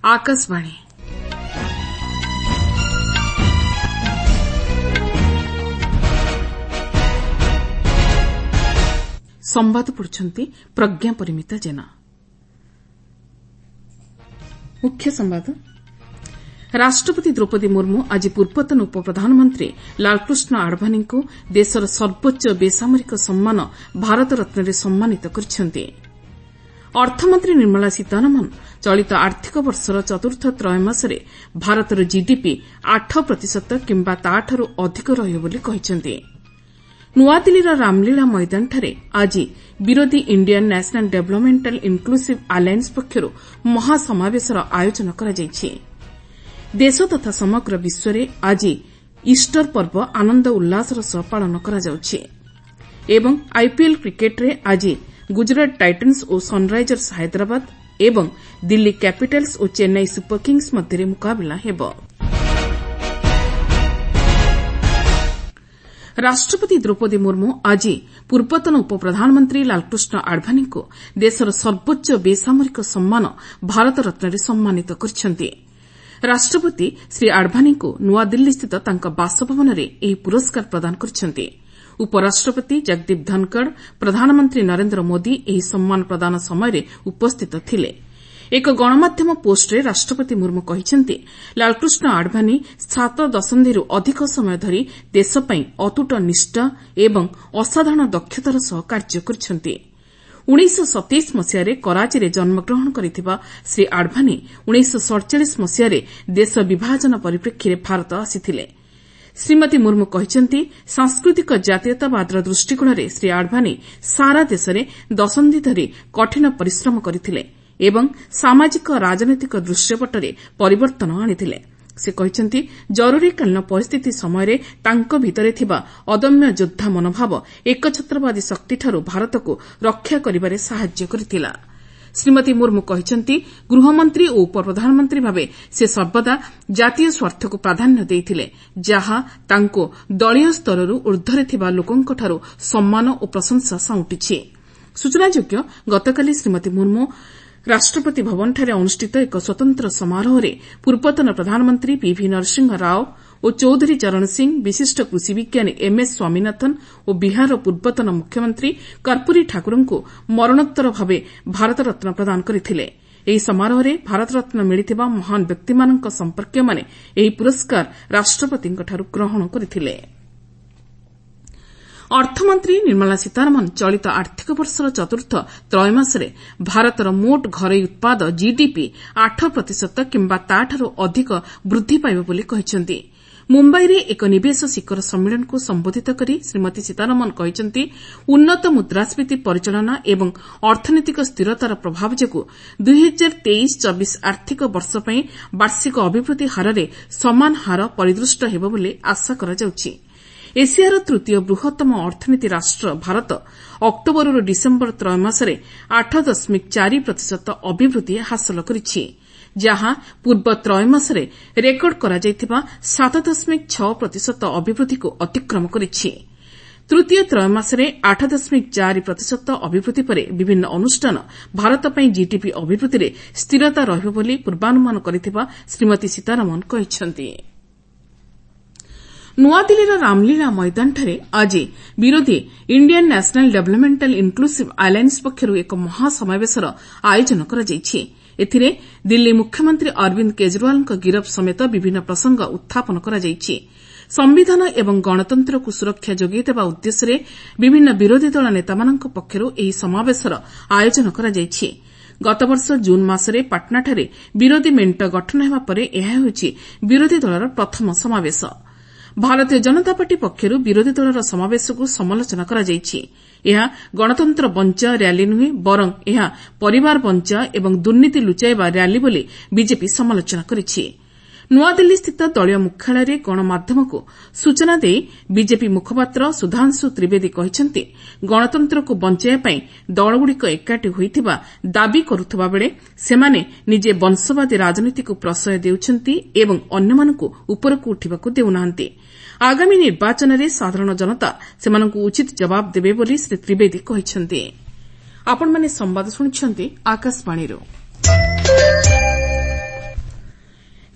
आकाशवाणी संवाद पढ़ुछंती प्रज्ञा परिमिता जेना। मुख्य संवाद। राष्ट्रपति द्रौपदी मुर्मू आज पूर्वतन उपप्रधानमंत्री लालकृष्ण आडवाणी को देशर सर्वोच्च बेसामरिक सम्मान भारत रत्न सम्मानित କରିଛନ୍ତି। अर्थमंत्री निर्मला सीतारमण चलित आर्थिक वर्षर चतुर्थ त्रैमासरे भारतर जीडीपी 8% किंबा ताठारू अधिक रहिବ ବୋଲି କହିଛନ୍ତି। नुआदिल्लीर रामलीला मैदानଠାରେ ଆଜି ବିରୋଧୀ Indian National Developmental Inclusive Alliance ପକ୍ଷରୁ ମହାସମାବେଶର ଆୟୋଜନ କରାଯାଇଛି। ଦେଶ ତଥା ସମଗ୍ର ବିଶ୍ୱରେ ଆଜି ଇଷ୍ଟର ପର୍ବ ଆନନ୍ଦ ଉଲ୍ଲାସର ସହ ପାଳନ କରାଯାଉଛି ଏବଂ ଆଇପିଏଲ୍ କ୍ରିକେଟରେ ଆଜି ଗୁଜରାଟ ଟାଇଟନ୍ସ ଓ ସନ୍ରାଇଜର୍ସ ହାଇଦ୍ରାବାଦ ଏବଂ ଦିଲ୍ଲୀ କ୍ୟାପିଟାଲ୍ସ ଓ ଚେନ୍ନାଇ ସୁପର କିଙ୍ଗ୍ସ ମଧ୍ୟରେ ମୁକାବିଲା ହେବ। राष्ट्रपति द्रौपदी मुर्मू आज पूर्वतन उपप्रधानमंत्री लालकृष्ण आडवाणीको देशर सर्वोच्च बेसामरिक सम्मान भारत रत्न सम्मानित କରିଛନ୍ତି। राष्ट्रपति श्री आडवाणीको नुआदिल्लीस्थित तांका बासभवनरे ଏହି पुरस्कार प्रदान କରିଛନ୍ତି। उपराष्ट्रपति जगदीप धनखड़ प्रधानमंत्री नरेन्द्र मोदी ଏହି सम्मान प्रदान समୟରେ उपस्थित थिले। एक गणमाध्यम पोस्टरे राष्ट्रपति मुर्मू କହିଛନ୍ତି लालकृष्ण आडवाणी 7 दशन्धिरू अधिक समय धरी देशପାଇଁ अतुट निष्ठा एवं असाधारण दक्षतार सह कार्य କରିଛନ୍ତି। 1927 मसिहारे कराचीरे जन्मग्रहण କରିଥିବା ଶ୍ରୀ ଆଡଭାନୀ 1947 ମସିହାରେ ଦେଶ ବିଭାଜନ ପରିପ୍ରେକ୍ଷୀରେ ଭାରତ ଆସିଥିଲେ। ଶ୍ରୀମତୀ ମୁର୍ମୁ କହିଛନ୍ତି ସାଂସ୍କୃତିକ ଜାତୀୟତାବାଦର ଦୃଷ୍ଟିକୋଣରେ ଶ୍ରୀ ଆଡଭାନୀ ସାରା ଦେଶରେ ଦଶନ୍ଧି ଧରି କଠିନ ପରିଶ୍ରମ କରିଥିଲେ ଏବଂ ସାମାଜିକ ରାଜନୈତିକ ଦୃଶ୍ୟପଟରେ ପରିବର୍ତ୍ତନ ଆଣିଥିଲେ। ସେ କହିଛନ୍ତି ଜରୁରୀକାଳୀନ ପରିସ୍ଥିତି ସମୟରେ ତାଙ୍କ ଭିତରେ ଥିବା ଅଦମ୍ୟ ଯୋଦ୍ଧା ମନୋଭାବ ଏକଛତ୍ରବାଦୀ ଶକ୍ତିଠାରୁ ଭାରତକୁ ରକ୍ଷା କରିବାରେ ସାହାଯ୍ୟ କରିଥିଲା। ଶ୍ରୀମତୀ ମୁର୍ମୁ କହିଛନ୍ତି ଗୃହମନ୍ତ୍ରୀ ଓ ଉପପ୍ରଧାନମନ୍ତ୍ରୀ ଭାବେ ସେ ସର୍ବଦା ଜାତୀୟ ସ୍ୱାର୍ଥକୁ ପ୍ରାଧାନ୍ୟ ଦେଇଥିଲେ, ଯାହା ତାଙ୍କୁ ଦଳୀୟ ସ୍ତରରୁ ଊର୍ଦ୍ଧ୍ୱରେ ଥିବା ଲୋକଙ୍କଠାରୁ ସମ୍ମାନ ଓ ପ୍ରଶଂସା ସାଉଁଟିଛି। ସୂଚନାଯୋଗ୍ୟ ଗତକାଲି ଶ୍ରୀମତୀ ମୁର୍ମୁ ରାଷ୍ଟ୍ରପତି ଭବନଠାରେ ଅନୁଷ୍ଠିତ ଏକ ସ୍ୱତନ୍ତ୍ର ସମାରୋହରେ ପୂର୍ବତନ ପ୍ରଧାନମନ୍ତ୍ରୀ ପିଭି ନରସିଂହ ରାଓ ଓ ଚୌଧୁରୀ ଚରଣ ସିଂ, ବିଶିଷ୍ଟ କୃଷି ବିଜ୍ଞାନୀ ଏମ୍ଏସ୍ ସ୍ୱାମୀନାଥନ ଓ ବିହାରର ପୂର୍ବତନ ମୁଖ୍ୟମନ୍ତ୍ରୀ କର୍ପୂରୀ ଠାକୁରଙ୍କୁ ମରଣୋତ୍ତର ଭାବେ ଭାରତରତ୍ନ ପ୍ରଦାନ କରିଥିଲେ। ଏହି ସମାରୋହରେ ଭାରତରତ୍ନ ମିଳିଥିବା ମହାନ ବ୍ୟକ୍ତିମାନଙ୍କ ସମ୍ପର୍କୀୟମାନେ ଏହି ପୁରସ୍କାର ରାଷ୍ଟ୍ରପତିଙ୍କଠାରୁ ଗ୍ରହଣ କରିଥିଲେ। ଅର୍ଥମନ୍ତ୍ରୀ ନିର୍ମଳା ସୀତାରମଣ ଚଳିତ ଆର୍ଥିକ ବର୍ଷର ଚତୁର୍ଥ ତ୍ରୈମାସରେ ଭାରତର ମୋଟ ଘରୋଇ ଉତ୍ପାଦ ଜିଡିପି 8% କିମ୍ବା ତାଠାରୁ ଅଧିକ ବୃଦ୍ଧି ପାଇବ ବୋଲି କହିଛନ୍ତି। ମୁମ୍ବାଇରେ ଏକ ନିବେଶ ଶିଖର ସମ୍ମିଳନୀକୁ ସମ୍ବୋଧିତ କରି ଶ୍ରୀମତୀ ସୀତାରମଣ କହିଛନ୍ତି ଉନ୍ନତ ମୁଦ୍ରାସ୍ଫୀତି ପରିଚାଳନା ଏବଂ ଅର୍ଥନୈତିକ ସ୍ଥିରତାର ପ୍ରଭାବ ଯୋଗୁଁ 2023-24 ଆର୍ଥିକ ବର୍ଷ ପାଇଁ ବାର୍ଷିକ ଅଭିବୃଦ୍ଧି ହାରରେ ସମାନ ହାର ପରିଦୃଷ୍ଟ ହେବ ବୋଲି ଆଶା କରାଯାଉଛି। ଏସିଆର ତୃତୀୟ ବୃହତ୍ତମ ଅର୍ଥନୀତି ରାଷ୍ଟ୍ର ଭାରତ ଅକ୍ଟୋବରରୁ ଡିସେମ୍ବର ତ୍ରୈମାସରେ 8.4% ଅଭିବୃଦ୍ଧି ହାସଲ କରିଛି, ଯାହା ପୂର୍ବ ତ୍ରୈମାସରେ ରେକର୍ଡ କରାଯାଇଥିବା 7.6% ଅଭିବୃଦ୍ଧିକୁ ଅତିକ୍ରମ କରିଛି। ତୃତୀୟ ତ୍ରୈମାସରେ 8.4% ଅଭିବୃଦ୍ଧି ପରେ ବିଭିନ୍ନ ଅନୁଷ୍ଠାନ ଭାରତ ପାଇଁ ଜିଡିପି ଅଭିବୃଦ୍ଧିରେ ସ୍ଥିରତା ରହିବ ବୋଲି ପୂର୍ବାନୁମାନ କରିଥିବା ଶ୍ରୀମତୀ ସୀତାରମଣ କହିଛନ୍ତି। नुआदिल्लीर रामलीला मैदानଠାରେ ଆଜି ବିରୋଧୀ Indian National Developmental Inclusive Alliance ପକ୍ଷରୁ ଏକ ମହାସମାବେଶର ଆୟୋଜନ କରାଯାଇଛି। ଏଥିରେ ଦିଲ୍ଲୀ ମୁଖ୍ୟମନ୍ତ୍ରୀ ଅରବିନ୍ଦ କେଜରିୱାଲଙ୍କ ଗିରଫ ସମେତ ବିଭିନ୍ନ ପ୍ରସଙ୍ଗ ଉତ୍ଥାପନ କରାଯାଇଛି। ସମ୍ବିଧାନ ଏବଂ ଗଣତନ୍ତ୍ରକୁ ସୁରକ୍ଷା ଯୋଗାଇଦେବା ଉଦ୍ଦେଶ୍ୟରେ ବିଭିନ୍ନ ବିରୋଧୀ ଦଳ ନେତାମାନଙ୍କ ପକ୍ଷରୁ ଏହି ସମାବେଶର ଆୟୋଜନ କରାଯାଇଛି। ଗତବର୍ଷ ଜୁନ୍ ମାସରେ ପାଟନାଠାରେ ବିରୋଧୀ ମେଣ୍ଟ ଗଠନ ହେବା ପରେ ଏହା ହେଉଛି ବିରୋଧୀ ଦଳର ପ୍ରଥମ ସମାବେଶ। ଭାରତୀୟ ଜନତା ପାର୍ଟି ପକ୍ଷରୁ ବିରୋଧୀ ଦଳର ସମାବେଶକୁ ସମାଲୋଚନା କରାଯାଇଛି। ଏହା ଗଣତନ୍ତ୍ର ବଞ୍ଚାଅ ର୍ୟାଲି ନୁହେଁ, ବରଂ ଏହା ପରିବାର ବଞ୍ଚାଅ ଏବଂ ଦୁର୍ନୀତି ଲୁଚାଇବା ର୍ୟାଲି ବୋଲି ବିଜେପି ସମାଲୋଚନା କରିଛି। ନୂଆଦିଲ୍ଲୀସ୍ଥିତ ଦଳୀୟ ମୁଖ୍ୟାଳୟରେ ଗଣମାଧ୍ୟମକୁ ସୂଚନା ଦେଇ ବିଜେପି ମୁଖପାତ୍ର ସୁଧାଂଶୁ ତ୍ରିବେଦୀ କହିଛନ୍ତି ଗଣତନ୍ତ୍ରକୁ ବଞ୍ଚାଇବା ପାଇଁ ଦଳଗୁଡ଼ିକ ଏକାଠି ହୋଇଥିବା ଦାବି କରୁଥିବାବେଳେ ସେମାନେ ନିଜେ ବଂଶବାଦୀ ରାଜନୀତିକୁ ପ୍ରଶ୍ରୟ ଦେଉଛନ୍ତି ଏବଂ ଅନ୍ୟମାନଙ୍କୁ ଉପରକୁ ଉଠିବାକୁ ଦେଉନାହାନ୍ତି। ଆଗାମୀ ନିର୍ବାଚନରେ ସାଧାରଣ ଜନତା ସେମାନଙ୍କୁ ଉଚିତ ଜବାବ ଦେବେ ବୋଲି ଶ୍ରୀ ତ୍ରିବେଦୀ କହିଛନ୍ତି।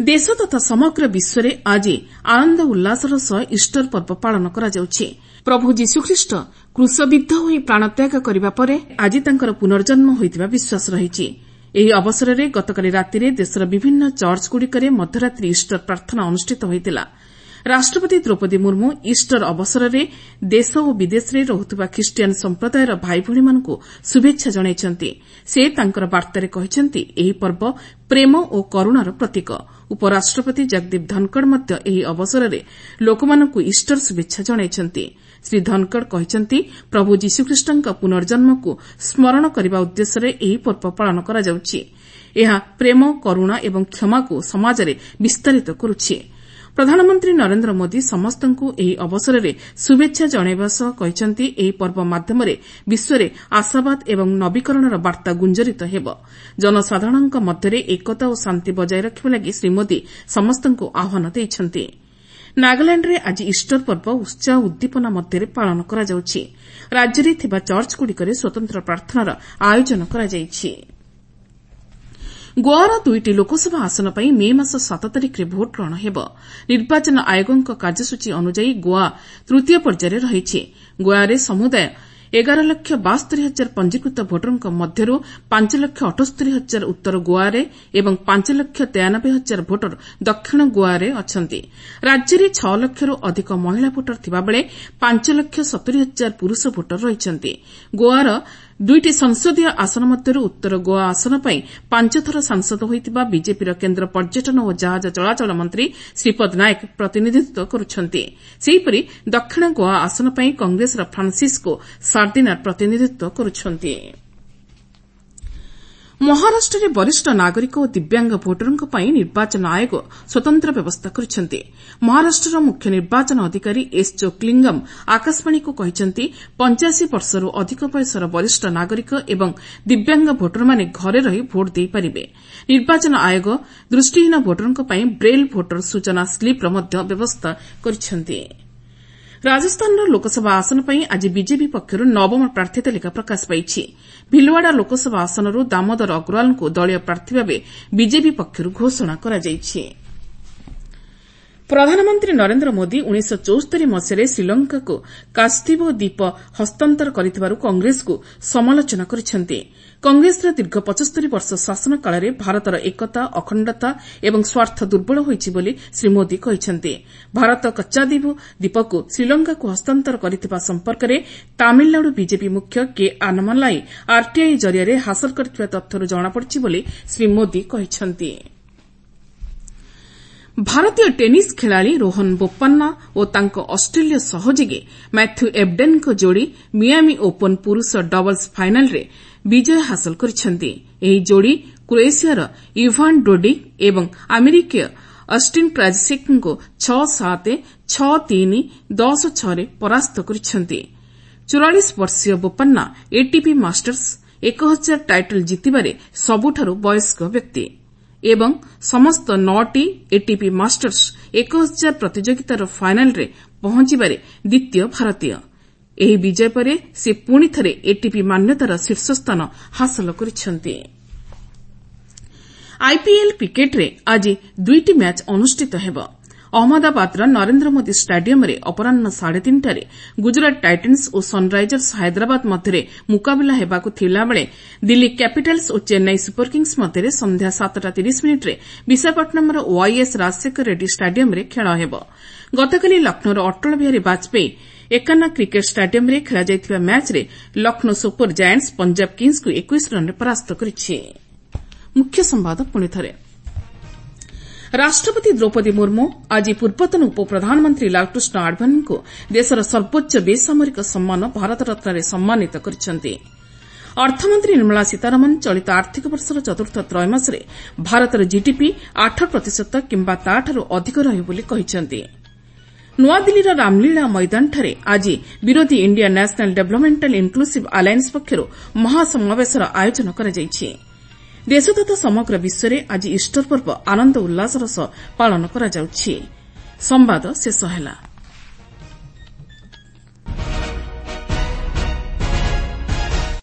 ଦେଶ ତଥା ସମଗ୍ର ବିଶ୍ୱରେ ଆଜି ଆନନ୍ଦ ଉଲ୍ଲାସର ସହ ଇଷ୍ଟର ପର୍ବ ପାଳନ କରାଯାଉଛି। ପ୍ରଭୁ ଯୀଶୁଖ୍ରୀଷ୍ଟ କ୍ରୁଶବିଦ୍ଧ ହୋଇ ପ୍ରାଣତ୍ୟାଗ କରିବା ପରେ ଆଜି ତାଙ୍କର ପୁନର୍ଜନ୍ମ ହୋଇଥିବା ବିଶ୍ୱାସ ରହିଛି। ଏହି ଅବସରରେ ଗତକାଲି ରାତିରେ ଦେଶର ବିଭିନ୍ନ ଚର୍ଚ୍ଚଗୁଡ଼ିକରେ ମଧ୍ୟରାତ୍ରି ଇଷ୍ଟର ପ୍ରାର୍ଥନା ଅନୁଷ୍ଠିତ ହୋଇଥିଲା। ରାଷ୍ଟ୍ରପତି ଦ୍ରୌପଦୀ ମୁର୍ମୁ ଇଷ୍ଟର ଅବସରରେ ଦେଶ ଓ ବିଦେଶରେ ରହୁଥିବା ଖ୍ରୀଷ୍ଟିଆନ ସମ୍ପ୍ରଦାୟର ଭାଇଭଉଣୀମାନଙ୍କୁ ଶୁଭେଚ୍ଛା ଜଣାଇଛନ୍ତି। ସେ ତାଙ୍କର ବାର୍ତ୍ତାରେ କହିଛନ୍ତି ଏହି ପର୍ବ ପ୍ରେମ ଓ କରୁଣାର ପ୍ରତୀକ। ଉପରାଷ୍ଟ୍ରପତି ଜଗଦୀପ ଧନକଡ଼ ମଧ୍ୟ ଏହି ଅବସରରେ ଲୋକମାନଙ୍କୁ ଇଷ୍ଟର ଶୁଭେଚ୍ଛା ଜଣାଇଛନ୍ତି। ଶ୍ରୀ ଧନକଡ଼ କହିଛନ୍ତି ପ୍ରଭୁ ଯୀଶୁଖ୍ରୀଷ୍ଟଙ୍କ ପୁନର୍ଜନ୍ମକୁ ସ୍ମରଣ କରିବା ଉଦ୍ଦେଶ୍ୟରେ ଏହି ପର୍ବ ପାଳନ କରାଯାଉଛି। ଏହା ପ୍ରେମ, କରୁଣା ଏବଂ କ୍ଷମାକୁ ସମାଜରେ ବିସ୍ତାରିତ କରୁଛି। ପ୍ରଧାନମନ୍ତ୍ରୀ ନରେନ୍ଦ୍ର ମୋଦି ସମସ୍ତଙ୍କୁ ଏହି ଅବସରରେ ଶୁଭେଚ୍ଛା ଜଣାଇବା ସହ କହିଛନ୍ତି ଏହି ପର୍ବ ମାଧ୍ୟମରେ ବିଶ୍ୱରେ ଆଶାବାଦ ଏବଂ ନବୀକରଣର ବାର୍ତ୍ତା ଗୁଞ୍ଜରିତ ହେବ। ଜନସାଧାରଣଙ୍କ ମଧ୍ୟରେ ଏକତା ଓ ଶାନ୍ତି ବଜାୟ ରଖିବା ଲାଗି ଶ୍ରୀ ମୋଦି ସମସ୍ତଙ୍କୁ ଆହ୍ୱାନ ଦେଇଛନ୍ତି। ନାଗାଲାଣ୍ଡରେ ଆଜି ଇଷ୍ଟର ପର୍ବ ଉତ୍ସାହ ଓ ଉଦ୍ଦୀପନା ମଧ୍ୟରେ ପାଳନ କରାଯାଉଛି। ରାଜ୍ୟରେ ଥିବା ଚର୍ଚ୍ଚଗୁଡ଼ିକରେ ସ୍ୱତନ୍ତ୍ର ପ୍ରାର୍ଥନାର ଆୟୋଜନ କରାଯାଇଛି। ଗୋଆର 2ଟି ଲୋକସଭା ଆସନ ପାଇଁ ମେ ମାସ 7 ତାରିଖରେ ଭୋଟ୍ ଗ୍ରହଣ ହେବ। ନିର୍ବାଚନ ଆୟୋଗଙ୍କ କାର୍ଯ୍ୟସୂଚୀ ଅନୁଯାୟୀ ଗୋଆ ତୃତୀୟ ପର୍ଯ୍ୟାୟରେ ରହିଛି। ଗୋଆରେ ସମୁଦାୟ 11,72,000 ପଞ୍ଜୀକୃତ ଭୋଟରଙ୍କ ମଧ୍ୟରୁ 5,78,000 ଉତ୍ତର ଗୋଆରେ ଏବଂ 5,93,000 ଭୋଟର ଦକ୍ଷିଣ ଗୋଆରେ ଅଛନ୍ତି। ରାଜ୍ୟରେ 6 ଲକ୍ଷରୁ ଅଧିକ ମହିଳା ଭୋଟର ଥିବାବେଳେ 5,70,000 ପୁରୁଷ ଭୋଟର ରହିଛନ୍ତି। ଗୋଆର 2ଟି ସଂସଦୀୟ ଆସନ ମଧ୍ୟରୁ ଉତ୍ତର ଗୋଆ ଆସନ ପାଇଁ 5 ଥର ସାଂସଦ ହୋଇଥିବା ବିଜେପିର କେନ୍ଦ୍ର ପର୍ଯ୍ୟଟନ ଓ ଜାହାଜ ଚଳାଚଳ ମନ୍ତ୍ରୀ ଶ୍ରୀପଦ ନାୟକ ପ୍ରତିନିଧିତ୍ୱ କରୁଛନ୍ତି। ସେହିପରି ଦକ୍ଷିଣ ଗୋଆ ଆସନ ପାଇଁ କଂଗ୍ରେସର ଫ୍ରାନ୍ସିସ୍କୋ ସାର୍ଦିନାର ପ୍ରତିନିଧିତ୍ୱ କରୁଛନ୍ତି। ମହାରାଷ୍ଟ୍ରରେ ବରିଷ୍ଠ ନାଗରିକ ଓ ଦିବ୍ୟାଙ୍ଗ ଭୋଟରଙ୍କ ପାଇଁ ନିର୍ବାଚନ ଆୟୋଗ ସ୍ୱତନ୍ତ୍ର ବ୍ୟବସ୍ଥା କରିଛନ୍ତି। ମହାରାଷ୍ଟ୍ରର ମୁଖ୍ୟ ନିର୍ବାଚନ ଅଧିକାରୀ ଏସ୍ ଚୋକ୍ଲିଙ୍ଗମ୍ ଆକାଶବାଣୀକୁ କହିଛନ୍ତି 85 ବର୍ଷରୁ ଅଧିକ ବୟସର ବରିଷ୍ଠ ନାଗରିକ ଏବଂ ଦିବ୍ୟାଙ୍ଗ ଭୋଟରମାନେ ଘରେ ରହି ଭୋଟ୍ ଦେଇପାରିବେ। ନିର୍ବାଚନ ଆୟୋଗ ଦୃଷ୍ଟିହୀନ ଭୋଟରଙ୍କ ପାଇଁ ବ୍ରେଲ୍ ଭୋଟର ସୂଚନା ସ୍ଲିପ୍ର ମଧ୍ୟ ବ୍ୟବସ୍ଥା କରିଛନ୍ତି। ରାଜସ୍ଥାନର ଲୋକସଭା ଆସନ ପାଇଁ ଆଜି ବିଜେପି ପକ୍ଷରୁ ନବମ ପ୍ରାର୍ଥୀ ତାଲିକା ପ୍ରକାଶ ପାଇଛି। ଭିଲୱାଡ଼ା ଲୋକସଭା ଆସନରୁ ଦାମୋଦର ଅଗ୍ରୱାଲଙ୍କୁ ଦଳୀୟ ପ୍ରାର୍ଥୀ ଭାବେ ବିଜେପି ପକ୍ଷରୁ ଘୋଷଣା କରାଯାଇଛି। ପ୍ରଧାନମନ୍ତ୍ରୀ ନରେନ୍ଦ୍ର ମୋଦି 1974 ମସିହାରେ ଶ୍ରୀଲଙ୍କାକୁ କାସ୍ଥିବୋ ଦ୍ୱୀପ ହସ୍ତାନ୍ତର କରିଥିବାରୁ କଂଗ୍ରେସକୁ ସମାଲୋଚନା କରିଛନ୍ତି। କଂଗ୍ରେସର ଦୀର୍ଘ 75 ବର୍ଷ ଶାସନ କାଳରେ ଭାରତର ଏକତା, ଅଖଣ୍ଡତା ଏବଂ ସ୍ୱାର୍ଥ ଦୁର୍ବଳ ହୋଇଛି ବୋଲି ଶ୍ରୀ ମୋଦି କହିଛନ୍ତି। ଭାରତ କଚ୍ଚାଦ୍ୱୀପ ଦ୍ୱୀପକୁ ଶ୍ରୀଲଙ୍କାକୁ ହସ୍ତାନ୍ତର କରିଥିବା ସମ୍ପର୍କରେ ତାମିଲନାଡୁ ବିଜେପି ମୁଖ୍ୟ କେ ଆନାମାଲାଇ ଆର୍ଟିଆଇ ଜରିଆରେ ହାସଲ କରିଥିବା ତଥ୍ୟରୁ ଜଣାପଡ଼ିଛି ବୋଲି ଶ୍ରୀ ମୋଦି କହିଛନ୍ତି। ଭାରତୀୟ ଟେନିସ୍ ଖେଳାଳି ରୋହନ ବୋପାନ୍ନା ଓ ତାଙ୍କ ଅଷ୍ଟ୍ରେଲୀୟ ସହଯୋଗୀ ମ୍ୟାଥ୍ୟୁ ଏବ୍ଡେନ୍ଙ୍କ ଯୋଡ଼ି ମିଆମି ଓପନ୍ ପୁରୁଷ ଡବଲ୍ସ ଫାଇନାଲ୍ରେ ବିଜୟ ହାସଲ କରିଛନ୍ତି। ଏହି ଯୋଡ଼ି କ୍ରୋଏସିଆର ଇଭାନ୍ ଡୋଡିକ୍ ଏବଂ ଆମେରିକୀୟ ଅଷ୍ଟିନ୍ କ୍ରାଜିସେକ୍ଙ୍କୁ 6-7, 6-3, 10-6ରେ ପରାସ୍ତ କରିଛନ୍ତି। 44 ବର୍ଷୀୟ ବୋପାନ୍ନା ଏଟିପି ମାଷ୍ଟର୍ସ 1000 ଟାଇଟଲ ଜିତିବାରେ ସବୁଠାରୁ ବୟସ୍କ ବ୍ୟକ୍ତି ଏବଂ ସମସ୍ତ 9ଟି ଏଟିପି ମାଷ୍ଟର୍ସ 1000 ପ୍ରତିଯୋଗିତାର ଫାଇନାଲ୍ରେ ପହଞ୍ଚିବାରେ ଦ୍ୱିତୀୟ ଭାରତୀୟ। ଏହି ବିଜୟ ପରେ ସେ ପୁଣି ଥରେ ଏଟିପି ମାନ୍ୟତାର ଶୀର୍ଷସ୍ଥାନ ହାସଲ କରିଛନ୍ତି। ଆଇପିଏଲ୍ କ୍ରିକେଟ୍ରେ ଆଜି 2ଟି ମ୍ୟାଚ୍ ଅନୁଷ୍ଠିତ ହେବ। ଅହମ୍ମଦାବାଦର ନରେନ୍ଦ୍ର ମୋଦି ଷ୍ଟାଡିୟମ୍ରେ ଅପରାହ୍ନ 3:30ଟାରେ ଗୁଜରାଟ ଟାଇଟାନ୍ସ ଓ ସନ୍ରାଇଜର୍ସ ହାଇଦ୍ରାବାଦ ମଧ୍ୟରେ ମୁକାବିଲା ହେବାକୁ ଥିବାବେଳେ ଦିଲ୍ଲୀ କ୍ୟାପିଟାଲ୍ସ ଓ ଚେନ୍ନାଇ ସୁପରକିଙ୍ଗସ୍ ମଧ୍ୟରେ ସନ୍ଧ୍ୟା 7:30ରେ ବିଶାଖାପଟ୍ଟନମର ୱାଇଏସ୍ ରାଜଶେଖର ରେଡ୍ଡୀ ଷ୍ଟାଡିୟମ୍ରେ ଖେଳ ହେବ। ଗତକାଲି ଲକ୍ଷ୍ନୌର ଅଟଳ ବିହାରୀ ବାଜପେୟୀ ଏକାନା କ୍ରିକେଟ୍ ଷ୍ଟାଡିୟମ୍ରେ ଖେଳାଯାଇଥିବା ମ୍ୟାଚ୍ରେ ଲକ୍ଷ୍ନୌ ସୁପର ଜାୟାଣ୍ଟସ୍ ପଞ୍ଜାବ କିଙ୍ଗ୍ସକୁ 21 ରନ୍ରେ ପରାସ୍ତ କରିଛି। ରାଷ୍ଟ୍ରପତି ଦ୍ରୌପଦୀ ମୁର୍ମୁ ଆଜି ପୂର୍ବତନ ଉପପ୍ରଧାନମନ୍ତ୍ରୀ ଲାଲକୃଷ୍ଣ ଆଡଭାନୀଙ୍କୁ ଦେଶର ସର୍ବୋଚ୍ଚ ବେସାମରିକ ସମ୍ମାନ ଭାରତରତ୍ନରେ ସମ୍ମାନିତ କରିଛନ୍ତି। ଅର୍ଥମନ୍ତ୍ରୀ ନିର୍ମଳା ସୀତାରମଣ ଚଳିତ ଆର୍ଥିକ ବର୍ଷର ଚତୁର୍ଥ ତ୍ରୟୋମାସରେ ଭାରତର ଜିଡିପି 8% କିମ୍ବା ତାଠାରୁ ଅଧିକ ରହିବ ବୋଲି କହିଛନ୍ତି। ନୂଆଦିଲ୍ଲୀର ରାମଲୀଳା ମଇଦାନଠାରେ ଆଜି ବିରୋଧୀ India National Developmental Inclusive Alliance ପକ୍ଷରୁ ମହାସମାବେଶର ଆୟୋଜନ କରାଯାଇଛି। ଦେଶ ତଥା ସମଗ୍ର ବିଶ୍ୱରେ ଆଜି ଇଷ୍ଟର ପର୍ବ ଆନନ୍ଦ ଉଲ୍ଲାସର ସହ ପାଳନ କରାଯାଉଛି।